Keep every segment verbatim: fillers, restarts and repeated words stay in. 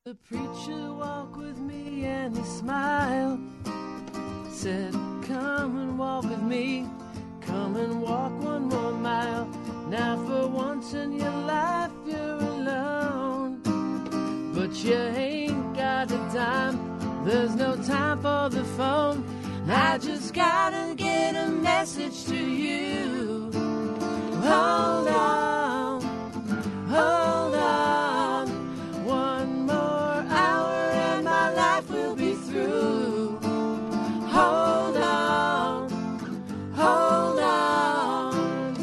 The preacher walked with me and he smiled, said, come and walk with me, come and walk one more mile. Now for once in your life you're alone, but you ain't got a dime, there's no time for the phone. I just gotta get a message to you. Hold on, hold on, one more hour and my life will be through. Hold on, hold on.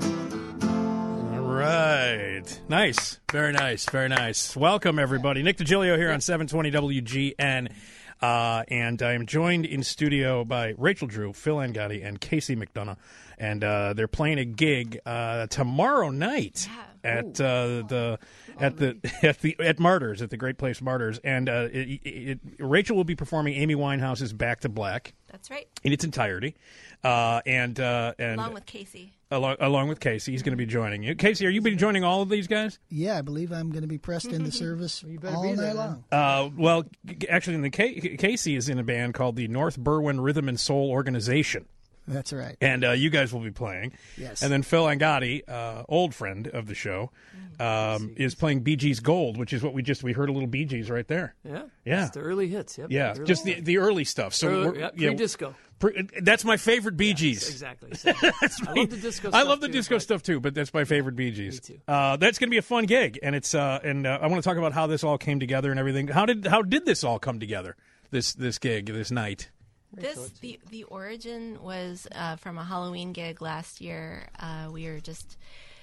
All right. Nice. Very nice. Very nice. Welcome, everybody. Nick DiGilio here on seven twenty W G N. Uh, and I am joined in studio by Rachel Drew, Phil Angotti, and Casey McDonough. And uh, they're playing a gig uh, tomorrow night yeah. at uh, the at the at the at Martyrs, at the Great Place Martyrs. And uh, it, it, Rachel will be performing Amy Winehouse's "Back to Black." That's right. In its entirety, uh, and uh, and along with Casey. Along, along with Casey, he's going to be joining you. Casey, are you be joining all of these guys? Yeah, I believe I'm going to be pressed into service all night there, long. Uh, well, actually, in the K- Casey is in a band called the North Berwyn Rhythm and Soul Organization. That's right. And uh, you guys will be playing. Yes. And then Phil Angotti, uh, old friend of the show, um, is playing Bee Gees Gold, which is what we just we heard a little Bee Gees right there. Yeah. Yeah. It's the early hits. Yep. Yeah. The just the the early stuff. So early, we're, yeah, you know, pre-disco. Pre- that's my favorite Bee yes, Gees. Exactly. So, I love the disco. I stuff love the too, disco but... stuff too, but that's my favorite Bee Gees. Me too. Uh, that's going to be a fun gig, and it's uh, and uh, I want to talk about how this all came together and everything. How did how did this all come together? This this gig, this night. This the the origin was uh, from a Halloween gig last year. Uh, we were just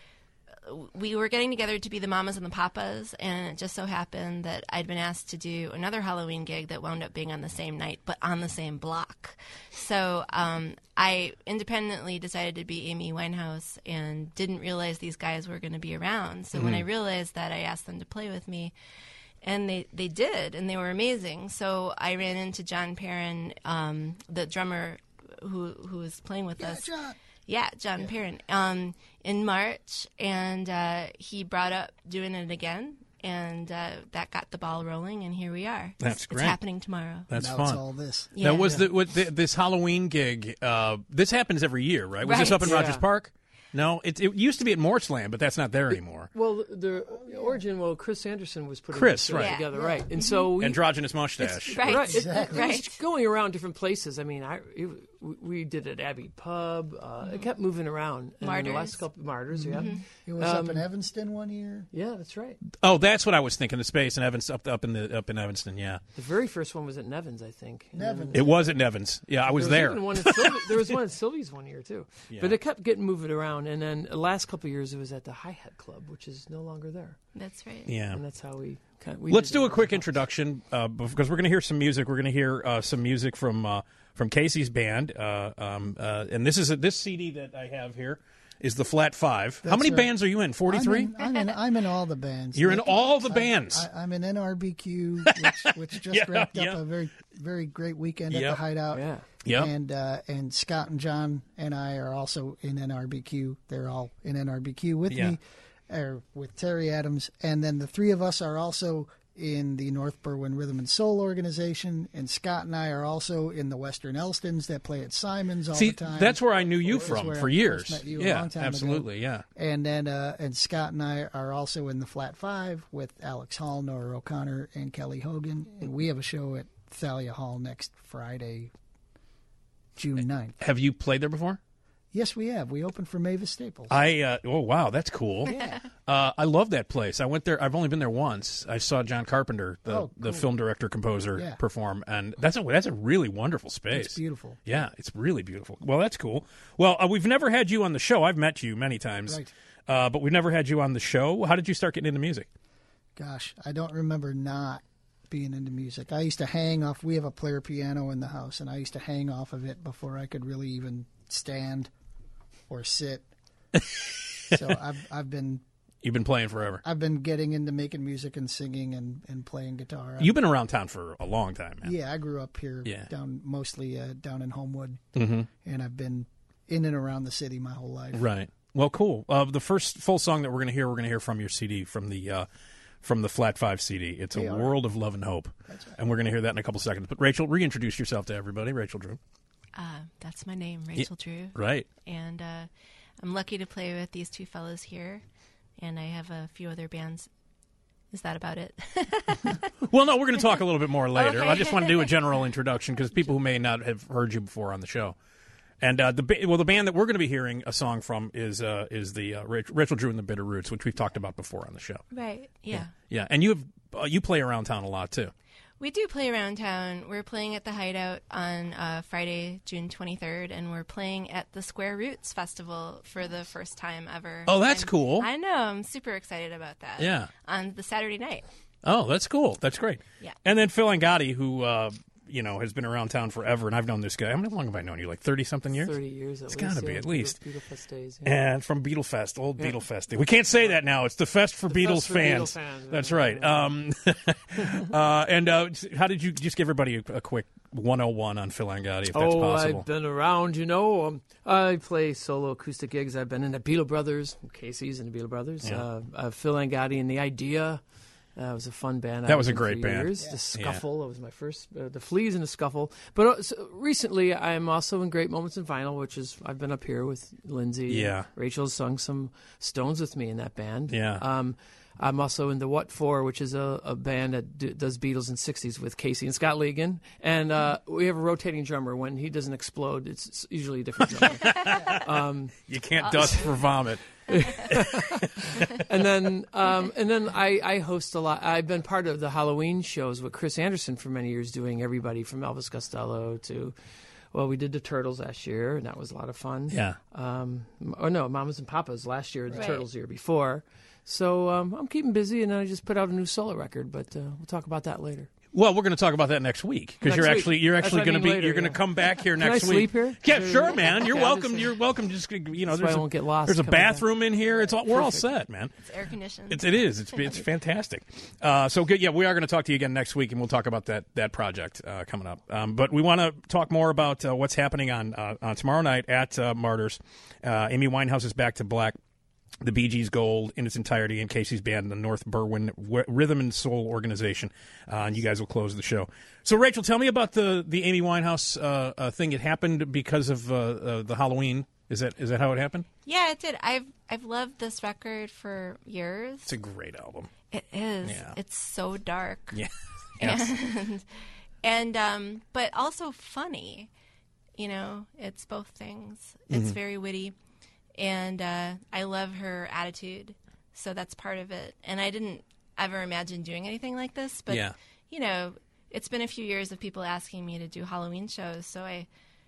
we were getting together to be the mamas and the papas, and it just so happened that I'd been asked to do another Halloween gig that wound up being on the same night, but on the same block. So um, I independently decided to be Amy Winehouse and didn't realize these guys were going to be around. So mm-hmm. when I realized that, I asked them to play with me. And they, they did, and they were amazing. So I ran into John Perrin, um, the drummer who who was playing with yeah, us. John. Yeah, John yeah. Perrin, um, in March, and uh, he brought up doing it again, and uh, that got the ball rolling, and here we are. That's it's, great. It's happening tomorrow. That's now fun. It's all this. Yeah. Now, was yeah. the, what, the this Halloween gig? Uh, this happens every year, right? Was right. this up in yeah. Rogers Park? No, it, it used to be at Morseland, but that's not there anymore. Well, the origin, well, Chris Anderson was putting Chris, this right. yeah. together, yeah. right? And so we, androgynous mustache, right? Right, exactly. It, it right. was going around different places. I mean, I it, we did it at Abbey Pub. Uh, mm-hmm. It kept moving around. And Martyrs. The last couple Martyrs, yeah. Mm-hmm. It was um, up in Evanston one year. Yeah, that's right. Oh, that's what I was thinking. The space in Evans up up in the up in Evanston. Yeah, the very first one was at Nevins, I think. And Nevins. it was at Nevins. Yeah, I was there. there. Was even one at Sylvie, there was one at Sylvie's one year too. Yeah. But it kept getting moving around, and then the last couple of years it was at the Hi Hat Club, which is no longer there. That's right. Yeah, and that's how we. Kind of, we Let's do a it. quick introduction uh, because we're going to hear some music. We're going to hear uh, some music from uh, from Casey's band, uh, um, uh, and this is a, this C D that I have here is the Flat Five. That's How many right. bands are you in? Forty-three. I'm, I'm in. I'm in all the bands. You're in Nick. all the I- bands. I, I'm in N R B Q, which, which just Yeah, wrapped up yeah. a very very great weekend at Yep. the Hideout. Yeah. Yep. And uh, and Scott and John and I are also in N R B Q. They're all in N R B Q with Yeah. me, or with Terry Adams, and then the three of us are also in the North Berwyn Rhythm and Soul Organization, and Scott and I are also in the Western Elstons that play at Simon's all See, the time. that's where I knew you That's from where for I years. first met you a yeah, long time ago. absolutely. Yeah. And then uh, and Scott and I are also in the Flat Five with Alex Hall, Nora O'Connor, and Kelly Hogan, and we have a show at Thalia Hall next Friday, June ninth. Have you played there before? Yes, we have. We opened for Mavis Staples. I uh, oh wow, that's cool. Yeah. Uh, I love that place. I went there. I've only been there once. I saw John Carpenter, the, Oh, the cool. film director composer, Yeah. perform, and that's a that's a really wonderful space. It's beautiful. Yeah, it's really beautiful. Well, that's cool. Well, uh, we've never had you on the show. I've met you many times, Right. uh, but we've never had you on the show. How did you start getting into music? Gosh, I don't remember not being into music. I used to hang off. We have a player piano in the house, and I used to hang off of it before I could really even stand or sit. So I've I've been You've been playing forever. I've been getting into making music and singing and, and playing guitar. You've been around town for a long time, man. Yeah, I grew up here, Yeah. down mostly uh, down in Homewood, Mm-hmm. and I've been in and around the city my whole life. Right. Well, cool. Uh, the first full song that we're going to hear, we're going to hear from your C D, from the uh, from the Flat Five C D. It's a They are. world of love and hope. That's right. And we're going to hear that in a couple seconds. But Rachel, reintroduce yourself to everybody. Rachel Drew. Uh, that's my name, Rachel Drew. Right. And uh, I'm lucky to play with these two fellows here. And I have a few other bands. Is that about it? Well, no, we're going to talk a little bit more later. Okay. I just want to do a general introduction because people who may not have heard you before on the show. And uh, the ba- well, the band that we're going to be hearing a song from is uh, is the uh, Rach- Rachel Drew and the Bitter Roots, which we've talked about before on the show. Right. Yeah. Yeah, and you have uh, you play around town a lot too. We do play around town. We're playing at the Hideout on uh, Friday, June twenty-third, and we're playing at the Square Roots Festival for the first time ever. Oh, that's I'm- cool. I know. I'm super excited about that. Yeah. On the Saturday night. Oh, that's cool. That's great. Yeah. And then Phil Angotti, who uh, you know has been around town forever, and I've known this guy. How long have I known you? Like thirty something years. Thirty years. At It's least, gotta be yeah. at least. Beatle Fest days. Yeah. And from Beatlefest, old Yeah. Beatlefest. We can't say that now. It's the Fest for Beatles Fest for fans. Beatle fans. That's right. Um, uh, and uh, how did you just give everybody a, a quick one oh one on Phil Angotti, if that's oh, possible? I've been around, you know. Um, I play solo acoustic gigs. I've been in the Beatle Brothers, Casey's and the Beatle Brothers. Yeah. Uh, uh, Phil Angotti and The Idea. Uh, it was a fun band. That I was a in great for band. Years. Yeah. The Scuffle. That was my first. Uh, the Fleas and the Scuffle. But uh, so recently, I'm also in Great Moments in Vinyl, which is I've been up here with Lindsay. Yeah. Rachel's sung some Stones with me in that band. Yeah. Um, I'm also in the What For, which is a, a band that d- does Beatles and sixties with Casey and Scott Ligon. And uh, we have a rotating drummer. When he doesn't explode, it's, it's usually a different drummer. um, You can't dust for vomit. and then um, and then I, I host a lot. I've been part of the Halloween shows with Chris Anderson for many years, doing everybody from Elvis Costello to, well, we did the Turtles last year, and that was a lot of fun. Yeah. Um, or no, Mamas and Papas last year, the Right. Turtles the year before. So um, I'm keeping busy, and then I just put out a new solo record, but uh, we'll talk about that later. Well, we're going to talk about that next week because Next you're week. actually you're That's actually what I going to mean be later, you're going to yeah. come back here Can next I week. sleep here? Yeah, Sure. sure, man. You're Okay, I'll welcome. just- You're welcome. Just you know, That's why there's I a, won't get lost there's a coming back. bathroom in here. It's all, we're all set, man. It's air conditioned. It's, it is. It's it's fantastic. Uh, so good. Yeah, we are going to talk to you again next week, and we'll talk about that that project uh, coming up. Um, but we want to talk more about uh, what's happening on uh, on tomorrow night at uh, Martyrs. Uh, Amy Winehouse is Back to Black. The Bee Gees Gold in its entirety, and Casey's band, the North Berwyn w- Rhythm and Soul Organization, uh, and you guys will close the show. So, Rachel, tell me about the the Amy Winehouse uh, uh, thing. It happened because of uh, uh, the Halloween. Is that is that how it happened? Yeah, it did. I've I've loved this record for years. It's a great album. It is. Yeah. It's so dark. Yeah. Yes. And and um but also funny. You know, it's both things. It's Mm-hmm. very witty. And uh, I love her attitude. So that's part of it. And I didn't ever imagine doing anything like this, but Yeah. you know, it's been a few years of people asking me to do Halloween shows, so I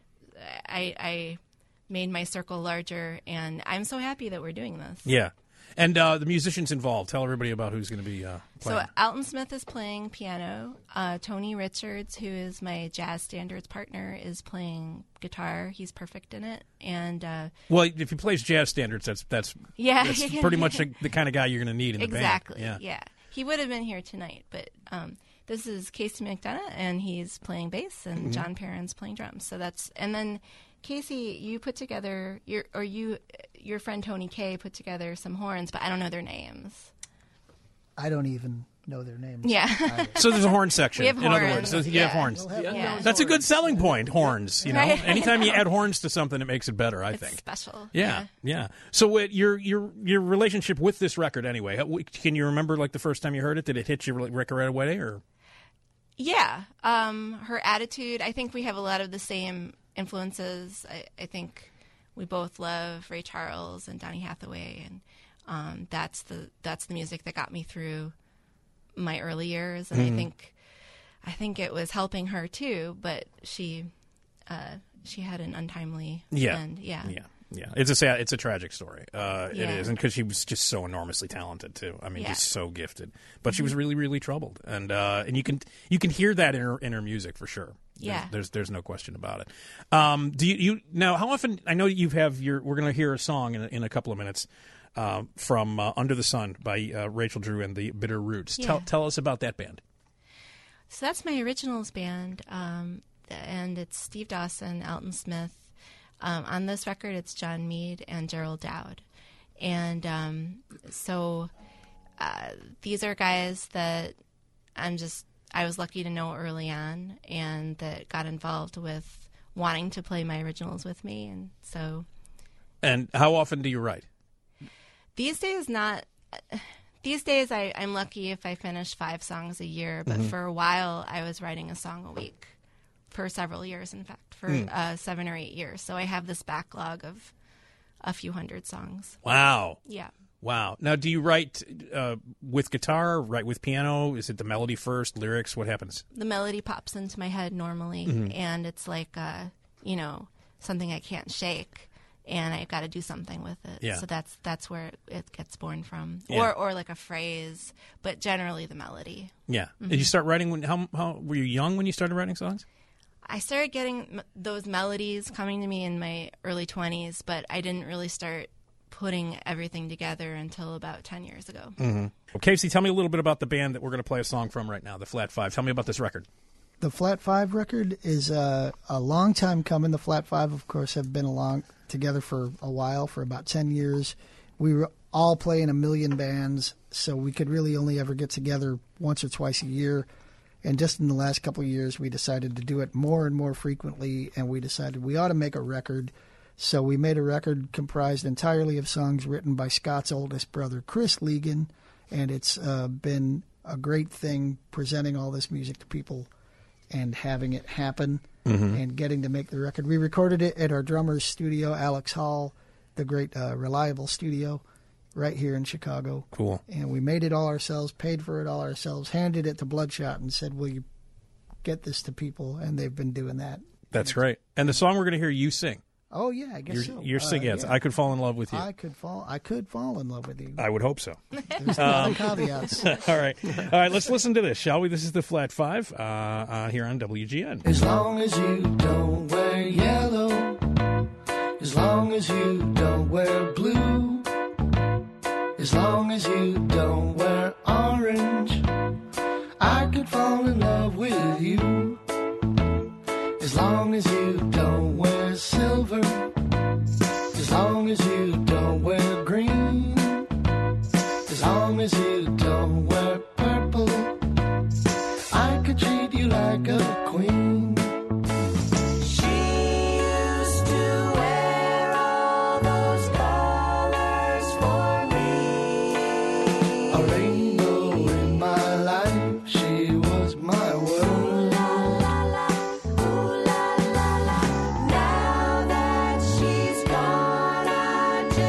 I I made my circle larger, and I'm so happy that we're doing this. Yeah. And uh, the musicians involved. Tell everybody about who's going to be uh, playing. So Alton Smith is playing piano. Uh, Tony Richards, who is my jazz standards partner, is playing guitar. He's perfect in it. And uh, well, if he plays jazz standards, that's that's, yeah, that's pretty much the, the kind of guy you're going to need in the exactly. band. Yeah. He would have been here tonight, but um, this is Casey McDonough, and he's playing bass, and Mm-hmm. John Perrin's playing drums. So that's and then Casey, you put together your or you your friend Tony Kay put together some horns, but I don't know their names. I don't even know their names. Yeah. either. So there's a horn section. We have in other horns, words, you yeah. have horns. We'll have Yeah. one. That's a good selling point. Horns, you know. Right. Anytime you add horns to something, it makes it better. I It's think. special. Yeah, yeah. So uh, your your your relationship with this record, anyway. how- Can you remember like the first time you heard it? Did it hit you like, right away, or? Yeah. Um, her attitude, I think we have a lot of the same influences. I, I think we both love Ray Charles and Donny Hathaway, and um, that's the that's the music that got me through my early years. And Mm-hmm. I think I think it was helping her too, but she uh, she had an untimely Yeah. end. Yeah. Yeah, yeah. It's a sad, it's a tragic story. Uh, It Yeah. is, and because she was just so enormously talented too. I mean, Yeah. just so gifted. But she was really, really troubled, and uh, and you can you can hear that in her in her music for sure. There's, Yeah. there's there's no question about it. Um, do you, you now? How often? I know you have your. We're going to hear a song in a, in a couple of minutes. Uh, from uh, Under the Sun by uh, Rachel Drew and the Bitter Roots. Yeah. Tell tell us about that band. So that's my originals band, um, and it's Steve Dawson, Alton Smith. Um, on this record, it's John Mead and Gerald Dowd. And um, so uh, these are guys that I'm just, I was lucky to know early on and that got involved with wanting to play my originals with me. And so. And how often do you write? These days, not. These days, I, I'm lucky if I finish five songs a year. But Mm-hmm. for a while, I was writing a song a week for several years, in fact, for Mm. uh, seven or eight years. So I have this backlog of a few hundred songs. Wow. Yeah. Wow. Now, do you write uh, with guitar, write with piano? Is it the melody first, lyrics? What happens? The melody pops into my head normally, Mm-hmm. and it's like, uh, you know, something I can't shake. And I've got to do something with it. Yeah. So that's that's where it, it gets born from, Yeah. or or like a phrase, but generally the melody. Yeah. Mm-hmm. Did you start writing when? How, how were you young when you started writing songs? I started getting m- those melodies coming to me in my early twenties, but I didn't really start putting everything together until about ten years ago. Mm-hmm. Well, Casey, tell me a little bit about the band that we're going to play a song from right now, the Flat Five. Tell me about this record. The Flat Five record is uh, a long time coming. The Flat Five, of course, have been along together for a while, for about ten years. We were all playing a million bands, so we could really only ever get together once or twice a year. And just in the last couple of years, we decided to do it more and more frequently, and we decided we ought to make a record. So we made a record comprised entirely of songs written by Scott's oldest brother, Chris Legan, and it's uh, been a great thing presenting all this music to people and having it happen Mm-hmm. and getting to make the record. We recorded it at our drummer's studio, Alex Hall, the great uh, Reliable studio right here in Chicago. Cool. And we made it all ourselves, paid for it all ourselves, handed it to Bloodshot and said, will you get this to people? And they've been doing that. That's great. And the song we're going to hear you sing. Oh, yeah, I guess You're, so. you're Uh, singing. It's yeah. I Could Fall in Love with You. I could fall. I could fall in love with you. I would hope so. There's a lot of caveats. All right. All right, let's listen to this, shall we? This is the Flat Five uh, uh, here on W G N. As long as you don't wear yellow, as long as you don't wear blue, as long as you don't wear orange, I could fall in love with you. As long as you don't wear silver, as long as you don't wear green, as long as you don't wear purple, I could treat you like a queen. She used to wear all those colors for me. A rainbow in my life, she was my world. Now that she's gone, I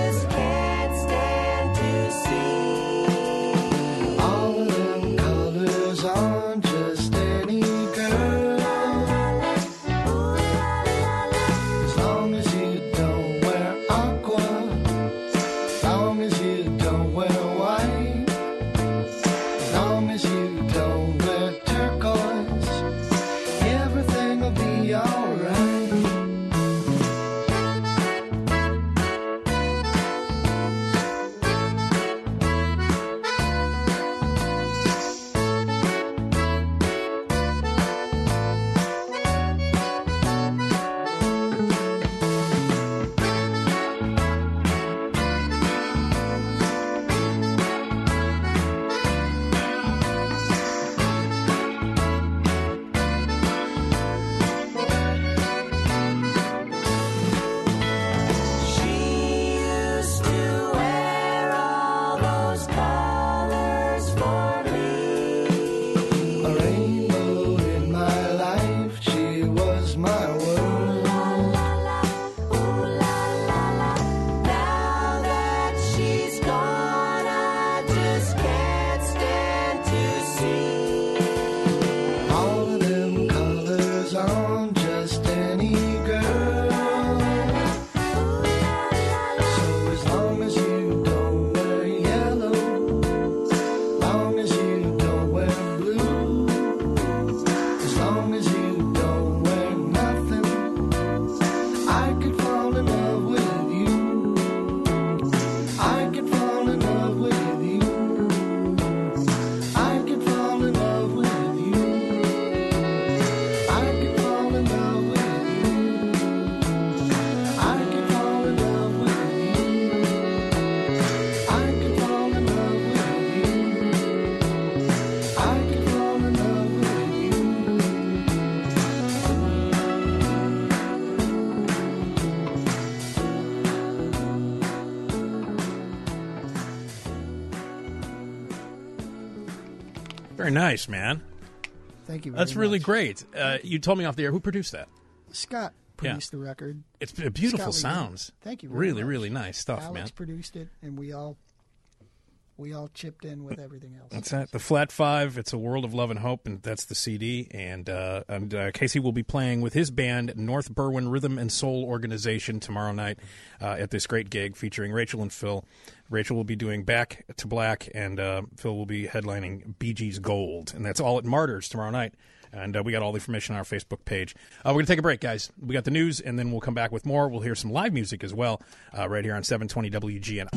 nice, man. Thank you very That's really much. great. Uh, you told me off the air. Who produced that? Scott produced the record. It's beautiful Scott Lee. sounds. Thank you very Really, much. really nice stuff, Alex man. produced it, and we all we all chipped in with everything else. That's that. The Flat Five. It's a world of love and hope, and that's the C D. And uh, and uh, Casey will be playing with his band, North Berwyn Rhythm and Soul Organization, tomorrow night uh, at this great gig featuring Rachel and Phil. Rachel will be doing Back to Black, and uh, Phil will be headlining Bee Gees Gold, and that's all at Martyrs tomorrow night. And uh, we got all the information on our Facebook page. Uh, we're going to take a break, guys. We got the news, and then we'll come back with more. We'll hear some live music as well uh, right here on seven twenty W G N.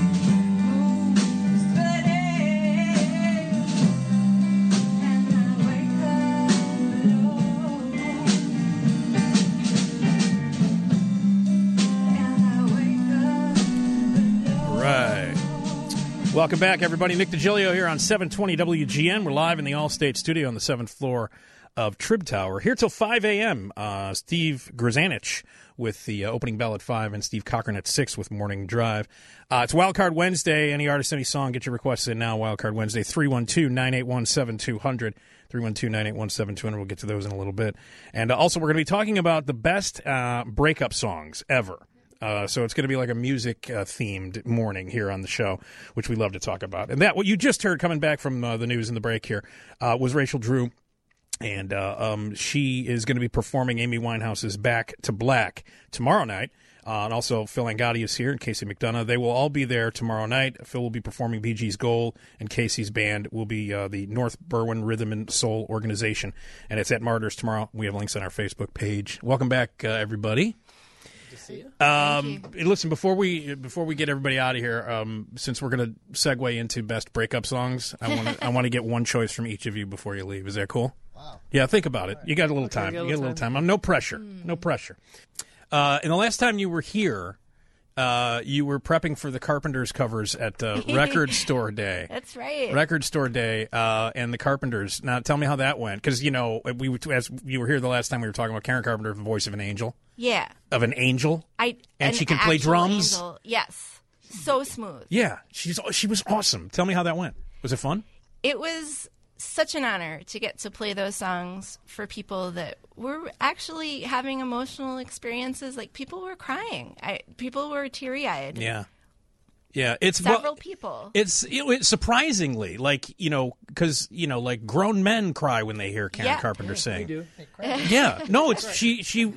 Welcome back, everybody. Nick DiGilio here on seven twenty W G N. We're live in the Allstate studio on the seventh floor of Trib Tower. Here till five a.m. Uh, Steve Grzanich with the uh, opening bell at five, and Steve Cochran at six with Morning Drive. Uh, it's Wildcard Wednesday. Any artist, any song, get your requests in now. Wildcard Wednesday, three one two, nine eight one, seven two zero zero. three one two, nine eight one, seven two zero zero. We'll get to those in a little bit. And uh, also, we're going to be talking about the best uh, breakup songs ever. Uh, so it's going to be like a music-themed uh, morning here on the show, which we love to talk about. And that, what you just heard coming back from uh, the news in the break here, uh, was Rachel Drew. And uh, um, she is going to be performing Amy Winehouse's Back to Black tomorrow night. Uh, and also Phil Angotti is here and Casey McDonough. They will all be there tomorrow night. Phil will be performing Bee Gees Gold, and Casey's band will be uh, the North Berwyn Rhythm and Soul Organization. And it's at Martyrs tomorrow. We have links on our Facebook page. Welcome back, uh, everybody. Um, listen, before we before we get everybody out of here, um, since we're going to segue into best breakup songs, I want to I want to get one choice from each of you before you leave. Is that cool? Wow. Yeah, think about it. You got a little Okay, time. got a You got a little little time. Um, no pressure. Mm. No pressure. Uh, and the last time you were here, uh, you were prepping for the Carpenters covers at uh, Record Store Day. That's right. Record Store Day uh, and the Carpenters. Now, tell me how that went, because you know we as you were here the last time we were talking about Karen Carpenter, the voice of an angel. Yeah. Of an angel. I And an she can play actual drums? angel. Yes. So smooth. Yeah, she's she was awesome. Tell me how that went. Was it fun? It was such an honor to get to play those songs for people that were actually having emotional experiences. Like, people were crying. I, people were teary-eyed. Yeah, yeah. It's Several well, people. It's it, it, surprisingly like you know because you know like grown men cry when they hear Karen Yeah. Carpenter We sing. do. Yeah, no, it's she she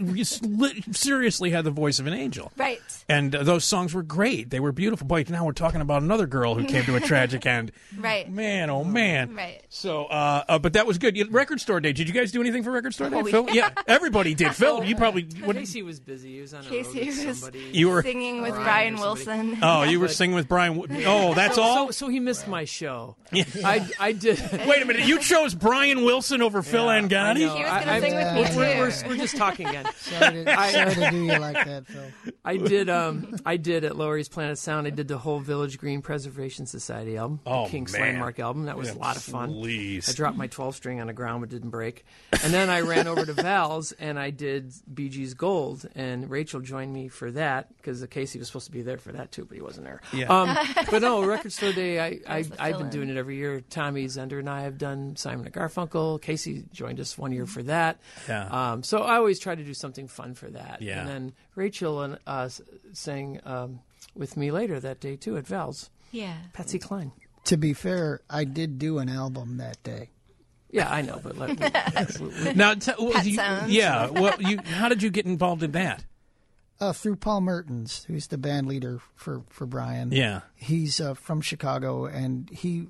seriously had the voice of an angel. Right. And uh, those songs were great. They were beautiful. Boy, now we're talking about another girl who came to a tragic end. Right. Man, oh man. Right. So, uh, uh, but that was good. You- Record Store Day. Did you guys do anything for Record Store Day? Oh, Phil? yeah. Yeah, everybody did. Phil, you probably. What, Casey was busy. He was on a Casey road with was somebody. you were. Singing with Brian Brian or somebody. Wilson. Oh, you were singing with Brian. Wo- Oh, that's all. So, so he missed my show. I, I did. Wait a minute. You chose Brian Wilson over Phil I Angotti? know. He was I- going I- to sing with me, uh, too. We're, we're, we're just talking again. Sorry to, sorry to do you like that, Phil. I did. Um, I did at Lowry's Planet Sound. I did the whole Village Green Preservation Society album, Oh, the King's man. Landmark album. That was a lot of fun. Please. I dropped my twelve string on the ground, but didn't break. And then I ran over to Val's and I did Bee Gees Gold, and Rachel joined me for that because Casey was supposed to be there for that too, but he wasn't there. Yeah. Um, but no, Record Store Day. I, I was the I've been fill-in. doing it every year. Tommy Zender and I have done Simon and Garfunkel. Casey joined us one year for that. Yeah. Um, so I always try to do something fun for that. Yeah. And then Rachel and uh, s- sang um, with me later that day too at Val's. Yeah. Patsy Cline. To be fair, I did do an album that day. Yeah, I know, but let, Now, t- well, Pet you- sounds. yeah. Well, you. How did you get involved in that? Uh, through Paul Mertens, who's the band leader for, for Brian. Yeah. He's uh, from Chicago, and he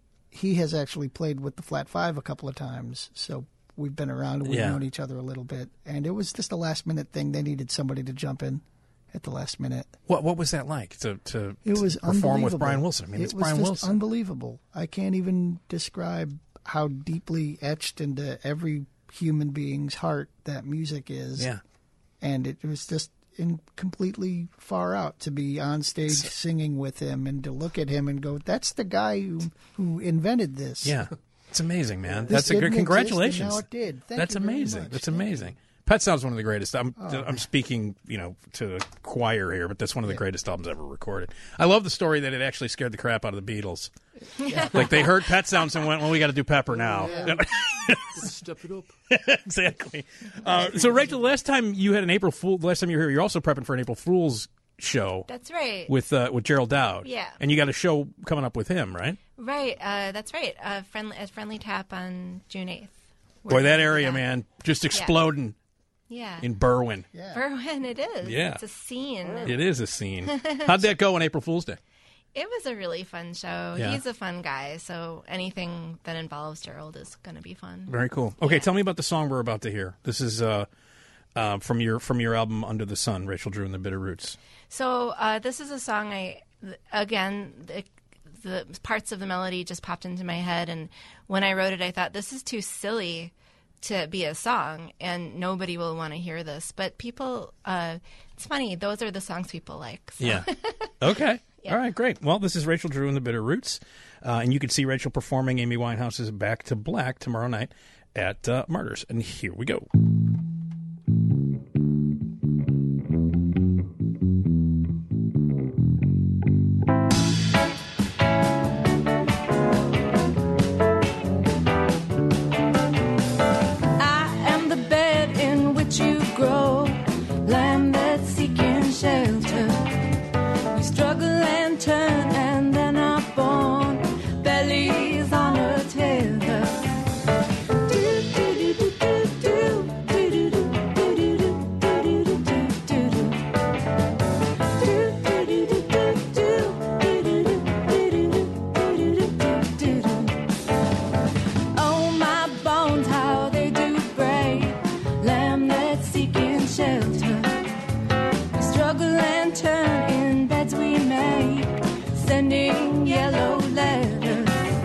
he has actually played with the Flat Five a couple of times. So we've been around, and we've Yeah. known each other a little bit. And it was just a last minute thing. They needed somebody to jump in at the last minute. What What was that like to to, It was to perform with unbelievable. Brian Wilson? I mean, it it's was Brian just Wilson. unbelievable. I can't even describe how deeply etched into every human being's heart that music is. Yeah. And it was just in completely far out to be on stage singing with him and to look at him and go, "That's the guy who who invented this." Yeah. It's amazing, man. This That's a didn't good. exist, and Congratulations. now it did. Thank That's you very amazing. much. That's Thank you. amazing. Pet Sounds one of the greatest. I'm Oh, I'm speaking, you know, to the choir here, but that's one of the greatest albums ever recorded. I love the story that it actually scared the crap out of the Beatles. Like they heard Pet Sounds and went, "Well, we got to do Pepper now." Step it up. Exactly. Uh, so, Rachel, the last time you had an April Fool, the last time you were here, you're also prepping for an April Fool's show. That's right. With uh, with Gerald Dowd. Yeah. And you got a show coming up with him, right? Right. Uh, that's right. Uh, friendly, a friendly tap on June eighth. Boy, that area, man, just exploding Yeah. in Berwyn. Yeah. Berwyn, it is. Yeah. It's a scene. It is a scene. How'd that go on April Fool's Day? It was a really fun show. Yeah. He's a fun guy, so anything that involves Gerald is going to be fun. Very cool. Okay, tell me about the song we're about to hear. This is uh, uh, from your from your album Under the Sun, Rachel Drew and the Bitter Roots. So uh, this is a song I, again, the, the parts of the melody just popped into my head, and when I wrote it, I thought, this is too silly to be a song, and nobody will want to hear this. But people, uh, it's funny, those are the songs people like. So. Yeah. Okay. Yeah. All right, great. Well, this is Rachel Drew and the Bitter Roots, uh, and you can see Rachel performing Amy Winehouse's Back to Black tomorrow night at uh, Martyrs. And here we go. I am the bed in which you grow, lamb that's seeking shelter. We struggle and turn and then are born, bellies on a tether. Oh, my bones, how they do break, lamb that's seeking shelter. We struggle and turn in beds we make, sending yellow letters.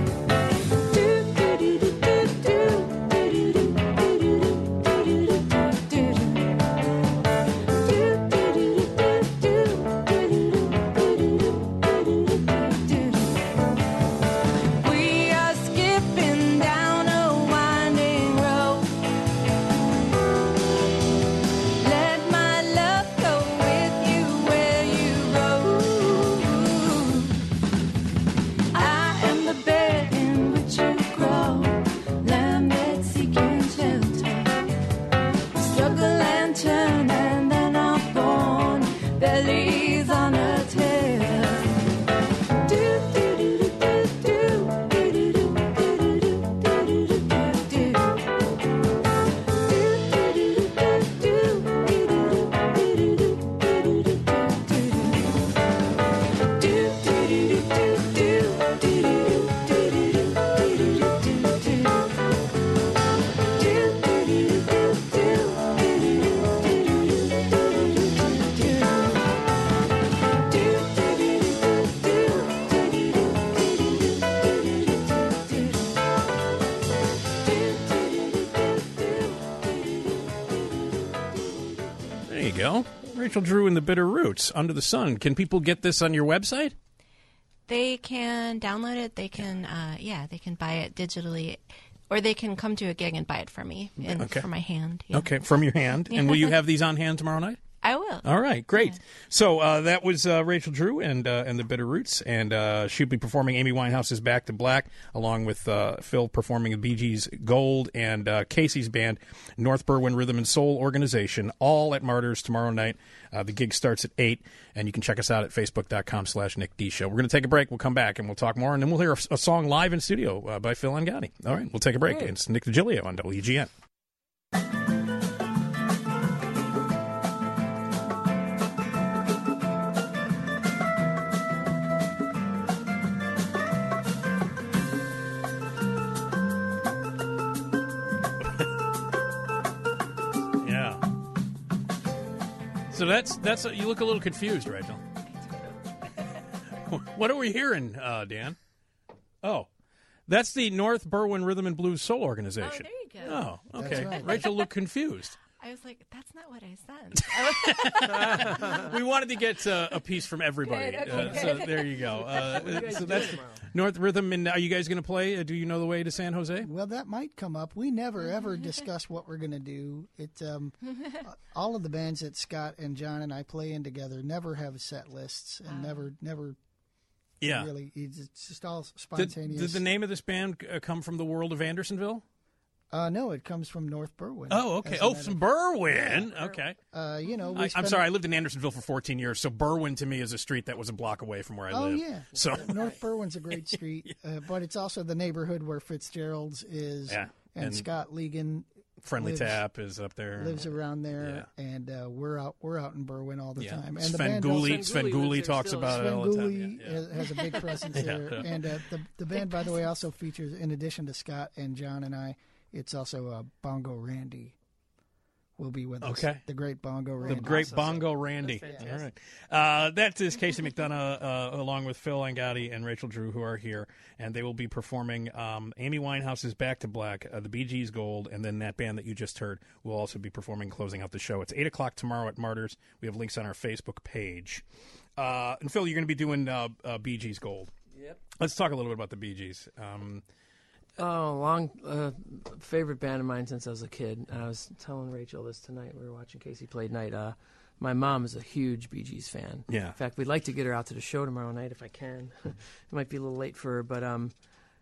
We are skipping down a winding road. Let my love go with you where you go. I am the bed in which you grow, lamb that's seeking shelter. We struggle and turn and then are born, bellies on a tether. There you go. Rachel Drew and the Bitter Roots, Under the Sun. Can people get this on your website? They can download it. They can, uh, yeah, they can buy it digitally, or they can come to a gig and buy it from me in, Okay. for my hand. Yeah. Okay, from your hand. And will you have these on hand tomorrow night? I will. All right, great. So uh, that was uh, Rachel Drew and uh, and the Bitter Roots, and uh, she'll be performing Amy Winehouse's Back to Black, along with uh, Phil performing the Bee Gees' Gold and uh, Casey's band, North Berwyn Rhythm and Soul Organization, all at Martyrs tomorrow night. Uh, the gig starts at eight, and you can check us out at facebook.com slash Nick D Show. We're going to take a break. We'll come back, and we'll talk more, and then we'll hear a, a song live in studio uh, by Phil Angadi. All right, we'll take a break. Great. It's Nick DiGilio on W G N. Yeah. So that's that's you look a little confused, Rachel. What are we hearing, uh, Dan? Oh, that's the North Berwyn Rhythm and Blues Soul Organization. Oh, there you go. Oh, okay. That's right. Rachel looked confused. I was like, that's not what I sent. We wanted to get uh, a piece from everybody. Good, okay, uh, so there you go. Uh, What are you guys so doing that's tomorrow? North Rhythm. And are you guys going to play? Uh, do you know the way to San Jose? Well, that might come up. We never ever discuss what we're going to do. It um, all of the bands that Scott and John and I play in together never have set lists and never never Yeah. really. It's just all Did, spontaneous. did the name of this band uh, come from the world of Andersonville? Uh, no, it comes from North Berwyn. Oh, okay. as a Oh, matter from of- Berwyn. Okay. Uh, you know, we I, I'm spend- sorry. I lived in Andersonville for fourteen years, so Berwyn to me is a street that was a block away from where I Oh live. yeah, So North Berwyn's a great street, uh, but it's also the neighborhood where Fitzgerald's is, Yeah, and, and Scott Ligon Friendly lives- Tap is up there. lives around there, and uh, we're out we're out in Berwyn all the Yeah. time. And Sven the band Gulli, also- Sven Gulli Gulli lives there talks still. about it Sven all the time. Gulli Yeah, yeah. has a big presence Yeah, there, yeah. and uh, the the band, by the way, also features, in addition to Scott and John and I, it's also uh, Bongo Randy will be with us. Okay. The great Bongo Randy. The great Awesome. Bongo Randy. That's All fantastic. right. Uh, that is Casey McDonough, uh, along with Phil Angotti and Rachel Drew, who are here, and they will be performing um, Amy Winehouse's Back to Black, uh, the Bee Gees Gold, and then that band that you just heard will also be performing, closing out the show. It's eight o'clock tomorrow at Martyrs. We have links on our Facebook page. Uh, and Phil, you're going to be doing uh, uh, Bee Gees Gold. Yep. Let's talk a little bit about the Bee Gees. Um, Oh, long uh, favorite band of mine since I was a kid. And I was telling Rachel this tonight. We were watching Casey play tonight. Uh, my mom is a huge Bee Gees fan. Yeah. In fact, we'd like to get her out to the show tomorrow night if I can. It might be a little late for her, but um,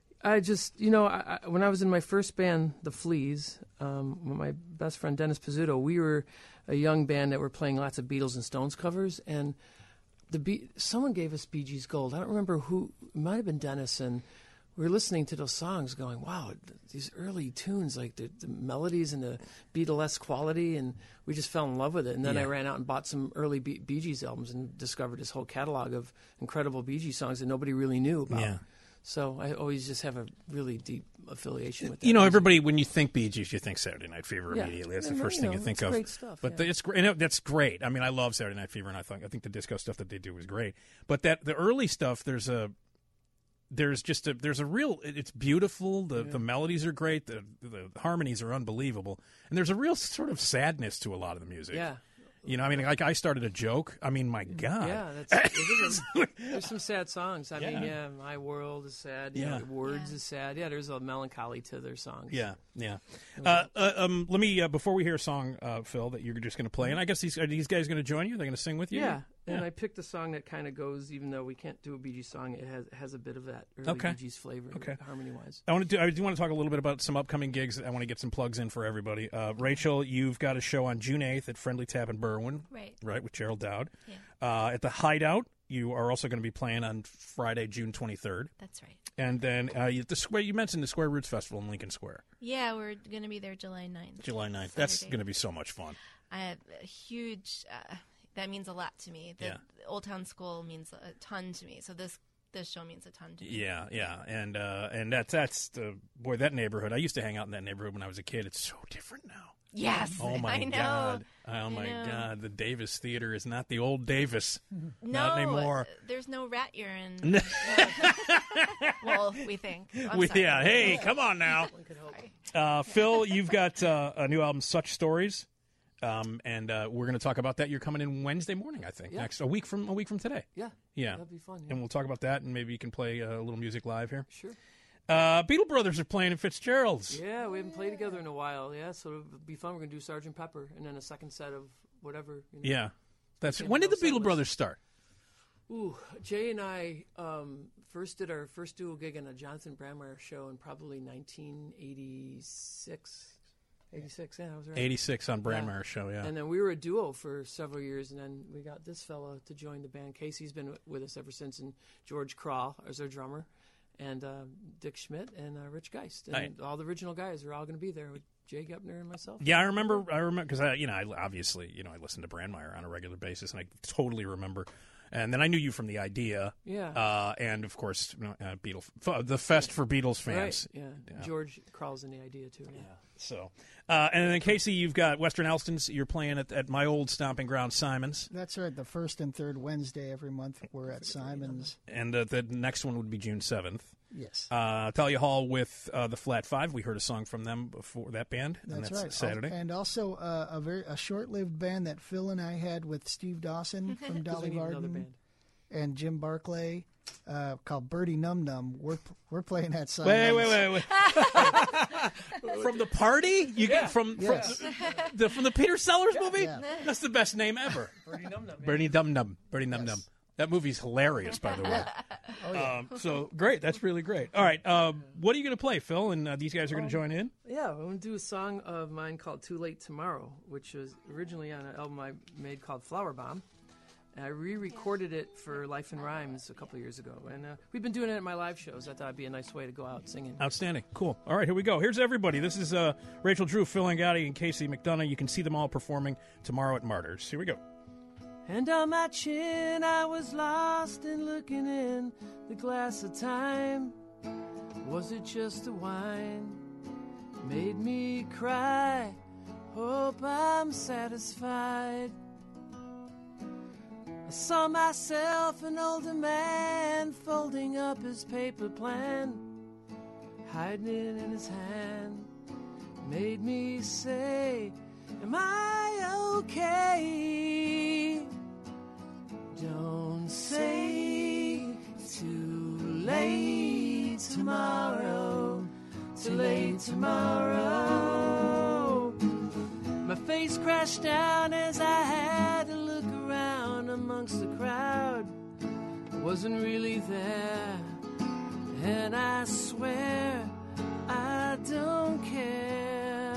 I just, you know, I, I, when I was in my first band, The Fleas, um, with my best friend Dennis Pizzuto, we were a young band that were playing lots of Beatles and Stones covers, and the Be- someone gave us Bee Gees Gold. I don't remember who. It might have been Dennis, and we were listening to those songs going, wow, th- these early tunes, like the, the melodies and the Beatlesque quality, and we just fell in love with it. And then I Yeah. ran out and bought some early Bee, Bee Gees albums and discovered this whole catalog of incredible Bee Gees songs that nobody really knew about. Yeah. So I always just have a really deep affiliation with that. You know, music. everybody, when you think Bee Gees, you think Saturday Night Fever Yeah. immediately. That's the And, first you thing know, you think it's of. great stuff, But yeah. the, it's great. You know, that's great. I mean, I love Saturday Night Fever, and I think I think the disco stuff that they do is great. But that the early stuff, there's a there's just a there's a real. It's beautiful. The the melodies are great. The the harmonies are unbelievable, and there's a real sort of sadness to a lot of the music. Yeah. You know, I mean, like I started a joke. I mean, my God. Yeah, that's, it is a- there's some sad songs. I Yeah. mean, yeah, My World is sad. You Yeah. know, Words Yeah. is sad. Yeah, there's a melancholy to their songs. Yeah, yeah. Uh, uh, um, let me uh, before we hear a song, uh, Phil, that you're just going to play, and I guess these are these guys going to join you. They're going to sing with you. Yeah, and Yeah. I picked a song that kind of goes, even though we can't do a Bee Gees song, it has has a bit of that early Okay. Bee Gees flavor, Okay. harmony wise. I want to do. I do want to talk a little bit about some upcoming gigs. I want to get some plugs in for everybody. Uh, Rachel, you've got a show on June eighth at Friendly Tap in Berwyn, Right. right, with Gerald Dowd. Yeah. Uh, at the Hideout, you are also going to be playing on Friday, June twenty-third, That's right. and then uh, you, the square. You mentioned the Square Roots Festival in Lincoln Square, Yeah, we're going to be there July ninth. July ninth. That's Saturday. going to be so much fun. I have a huge. Uh, that means a lot to me. The, Yeah. the Old Town School means a ton to me. So this this show means a ton to me. Yeah, yeah, and uh, and that's that's the boy that neighborhood. I used to hang out in that neighborhood when I was a kid. It's so different now. Yes. Oh my I know. God! Oh I my know. God! The Davis Theater is not the old Davis. No, Not anymore. There's no rat urine. Well, we think. I'm We- sorry. yeah. Hey, come on now. Uh, Phil, you've got uh, a new album, Such Stories, um, and uh, we're going to talk about that. You're coming in Wednesday morning, I think. Yeah. Next, a week from a week from today. Yeah, Yeah, that'd be fun. Yeah. and we'll talk about that, and maybe you can play uh, a little music live here. Sure. Uh, Beatle Brothers are playing in Fitzgerald's. Yeah, we haven't played together in a while. Yeah, so it'll be fun. We're gonna do Sergeant Pepper, and then a second set of whatever. You know. Yeah, that's Can't when did the remember Beatle settlers. Brothers start? Ooh, Jay and I um, first did our first dual gig on a Jonathan Brandmeier show in probably nineteen eighty-six. eighty-six, yeah, I was right. eighty-six on Yeah. Brandmeier show. Yeah, And then we were a duo for several years, and then we got this fellow to join the band. Casey's been with us ever since, and George Kral is our drummer, and uh, Dick Schmidt and uh, Rich Geist. And Right. all the original guys are all going to be there with Jay Gepner and myself. Yeah, I remember. I remember because I, you know, I obviously, you know, I listen to Brandmeier on a regular basis, and I totally remember. And then I knew you from the idea, Yeah. uh, and of course, you know, uh, Beatles, f- the Fest for Beatles fans. Right, yeah. Yeah. George Kral's in the idea, too. Yeah. So, uh, and then Casey, you've got Western Elston's. You're playing at, at my old stomping ground, Simon's, That's right. The first and third Wednesday every month we're at Simon's. and uh, the next one would be June seventh. Yes. Uh, Talia Hall with uh, the Flat Five. We heard a song from them before, that band. And That's, that's right. Saturday. And also uh, a very a short-lived band that Phil and I had with Steve Dawson from Dolly We need another Varden band. and Jim Barclay uh, called Birdie Num Num. We're we're playing that song. Wait, wait, wait, wait. From the party? You get from, Yes. from, the, from the Peter Sellers movie? Yeah. That's the best name ever. Birdie Num Num. Bernie Dum Dum. Bernie Num Yes. Dum. That movie's hilarious, by the way. Oh, yeah. um, so great. That's really great. All right. Um, what are you going to play, Phil? And uh, these guys are going to join in? Yeah, I'm going to do a song of mine called Too Late Tomorrow, which was originally on an album I made called Flower Bomb. And I re-recorded it for Life in Rhymes a couple of years ago. And uh, we've been doing it at my live shows. I thought it'd be a nice way to go out singing. Outstanding. Cool. All right, here we go. Here's everybody. This is uh, Rachel Drew, Phil Angotti, and Casey McDonough. You can see them all performing tomorrow at Martyrs. Here we go. And on my chin I was lost in looking in the glass of time. Was it just the wine? Made me cry. Hope I'm satisfied. I saw myself, an older man, folding up his paper plan, hiding it in his hand. Made me say, am I okay? Don't say too late tomorrow, too late tomorrow. My face crashed down as I had to look around amongst the crowd. I wasn't really there, and I swear I don't care.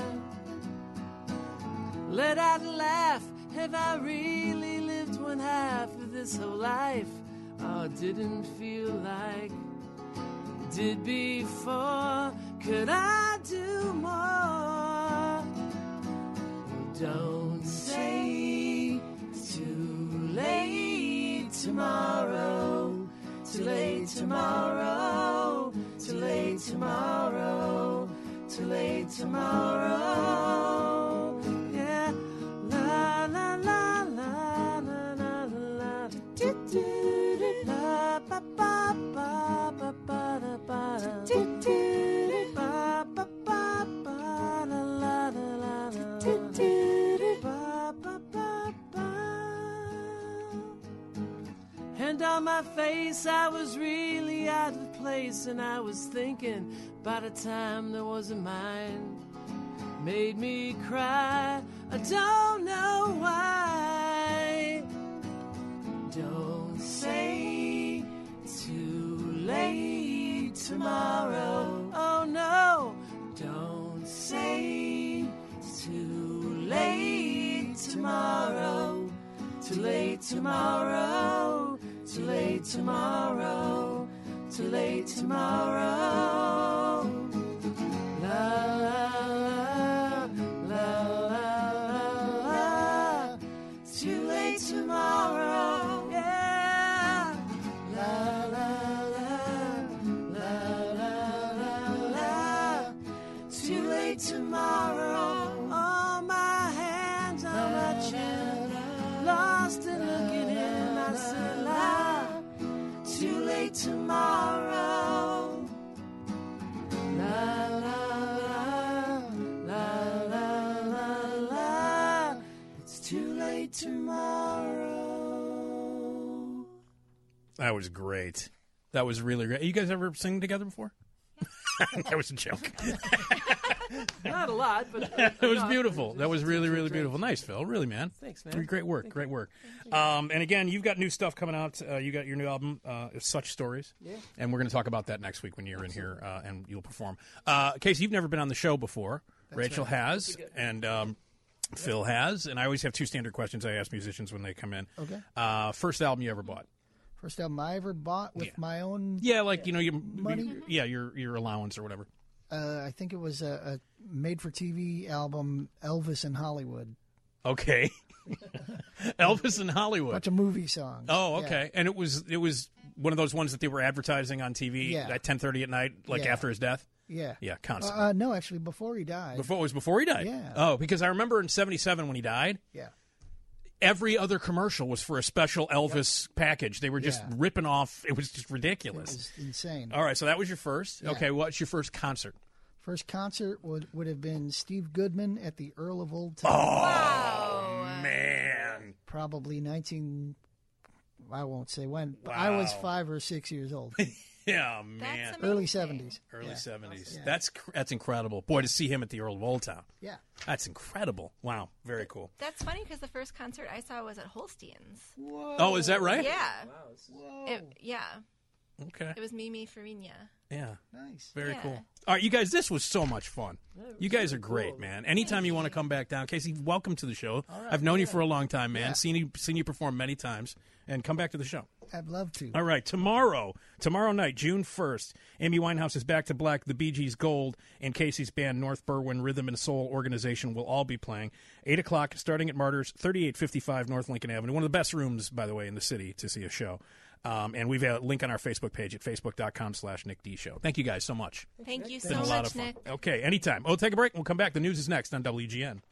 Let out a laugh, have I really lived one half of this whole life? Oh, didn't feel like did before. Could I do more? Don't say too late tomorrow, too late tomorrow, too late tomorrow, too late tomorrow. Yeah, la la la la la la la, do do do la ba ba ba ba ba da ba da, do do ba ba ba ba la la la la, do do ba ba ba ba. And on my face I was really out of place, and I was thinking about a time that wasn't mine. Made me cry, I don't know why. Don't say too late tomorrow. Oh no, don't say too late tomorrow. Too late tomorrow, too late tomorrow, too late tomorrow. La la la la la la, too late tomorrow. Yeah. La la la la la la la, too late tomorrow. All my hands on my chin, lost and looking in, I said, la, too late tomorrow. La la la la la la la, it's too late tomorrow. That was great. That was really great. You guys ever sing together before? That was a joke. Not a lot, but That was beautiful. That was really, really beautiful. Nice, Phil. Really, man. Thanks, man. Great work. Great work. Um, and again, you've got new stuff coming out. Uh, you got your new album, uh, Such Stories. Yeah. And we're going to talk about that next week when you're in here uh, and you'll perform. Uh, Casey, you've never been on the show before. Rachel has, and um, Phil has. And I always have two standard questions I ask musicians when they come in. Okay. Uh, first album you ever bought? First album I ever bought with Yeah. my own. Yeah, like, you know, your Money? Yeah, your your allowance or whatever. Uh, I think it was a, a made-for-T V album, Elvis in Hollywood. Okay. Elvis in Hollywood. Bunch of movie songs. Oh, Yeah. okay. And it was it was one of those ones that they were advertising on T V Yeah. at ten thirty at night, like Yeah. after his death. Yeah. Yeah, Uh, constantly. uh, no, actually, before he died. before it was before he died. Yeah. Oh, because I remember in seventy-seven when he died, Yeah. every other commercial was for a special Elvis package. They were just Yeah. ripping off. It was just It ridiculous. was insane. All right, so that was your first. Yeah. Okay, what's your first concert? First concert would would have been Steve Goodman at the Earl of Old Town. Wow. Man. Probably nineteen. I won't say when. But I was Wow. five or six years old. Yeah, man. That's Early amazing. seventies. Early Yeah. seventies. Yeah. That's cr- that's incredible. Boy, to see him at the Earl of Old Town. Yeah. That's incredible. Wow, very cool. That's funny because the first concert I saw was at Holstein's. Oh, is that right? Yeah. Whoa. It, yeah. Okay. It was Mimi Farina. Yeah. Nice. Very Yeah. cool. All right, you guys, this was so much fun. You guys are great, cool. man. Anytime you want to come back down, Casey, welcome to the show. I've known you for a long time, man. Yeah. Seen you seen you perform many times, and come back to the show. I'd love to. All right, tomorrow, tomorrow night, June first, Amy Winehouse is Back to Black, the Bee Gees Gold, and Casey's band North Berwyn Rhythm and Soul Organization will all be playing. eight o'clock, starting at Martyrs, thirty-eight fifty-five North Lincoln Avenue. One of the best rooms, by the way, in the city to see a show. Um, and we've got a link on our Facebook page at facebook.com slash Nick D Show. Thank you guys so much. Thank you It's been so a lot much, of fun. Nick. Okay, anytime. Oh, take a break. We'll come back. The news is next on W G N.